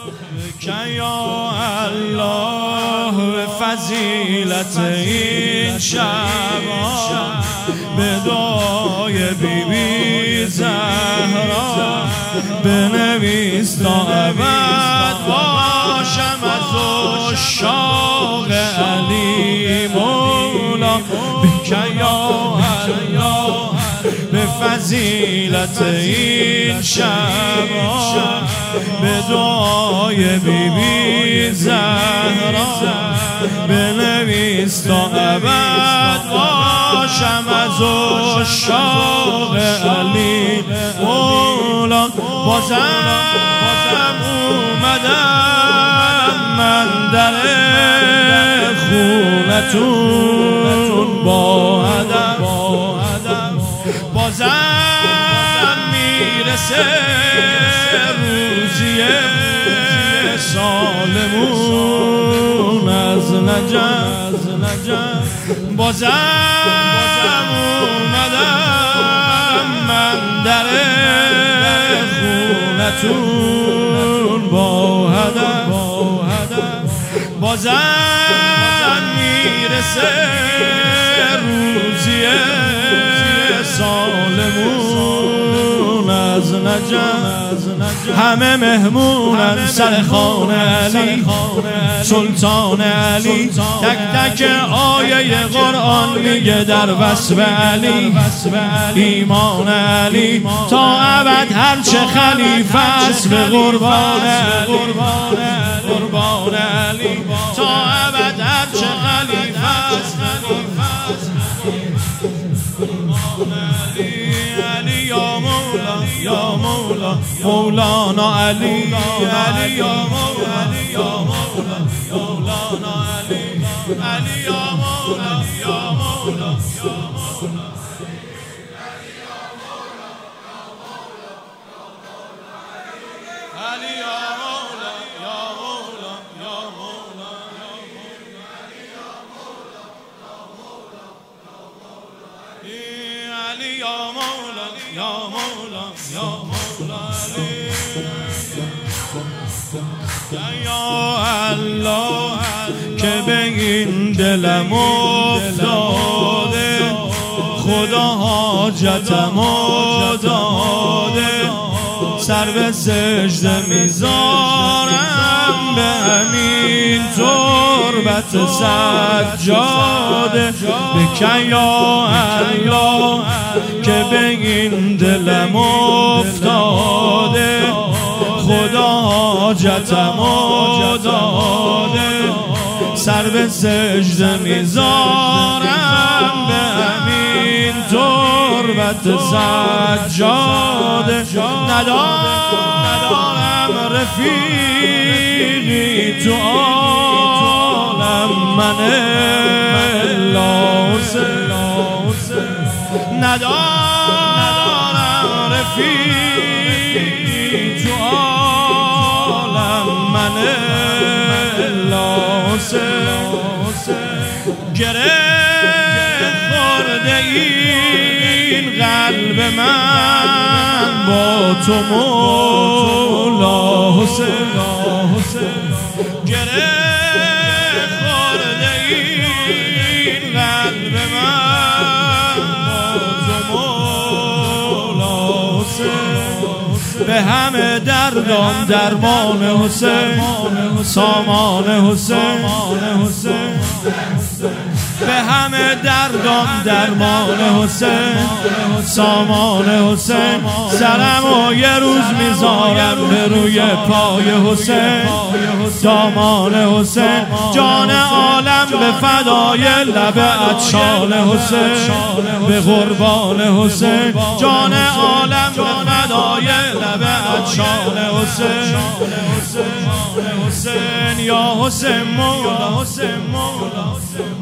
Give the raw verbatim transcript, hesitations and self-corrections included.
که یا الله به فضیلت این شب به دعای بی بی زهرا بنویس تا ابد باشم از عشاق علی مولا. که یا الله به فضیلت این شب به دعای بی بی زهرا بنویس تا ابد باشم از عشاق علی مولا. بازم اومدم من در خونتون با ادب، بازم میرسه روزی سالمون از نجف، بازم اومدم من در خونتون با هدف، بازم میرسه روزی سالمون از نجف. همه مهمونن سر خانه علی سلطان علی، تک تک آیه قرآن میگه در وصف علی ایمان علی تا ابد هرچه خلیفه است به قربان علی، قربان علی تا ابد هرچه خلیفه است علی یا مولا یا مولا مولانا علی علی یا مولا یا مولا مولانا علی علی یا مولا یا مولا یا مولا علی یا مولا یا مولا یا مولا علی یا مولا یا مولا یا مولا یا الله که به این دلم افتاده خدا حاجتم داده، سر به سجده میذارم به همین تربت سجاده. بکن یا الله که به این دلم افتاده خدا حاجتم داده، سر به سجده میذارم به همین تربت سجاده. ندارم رفیقی تو عالم من الا حسین، ندارم رفیقی تو عالم من الا حسین. گره خورده این قلب من با تو مولا حسین، گره خورده این قلب من با تو مولا حسین. به همه دردم درمان حسین، سامان حسین، به همه دردم درمان حسین، سامان حسین. سرم و یه روز میذارم به روی پای حسین، دامان حسین. جان عالم به فدای لب عطشان حسین، به قربان حسین. جان عالم به فدای لب عطشان حسین، حسین یا حسین مولا، حسین مولا.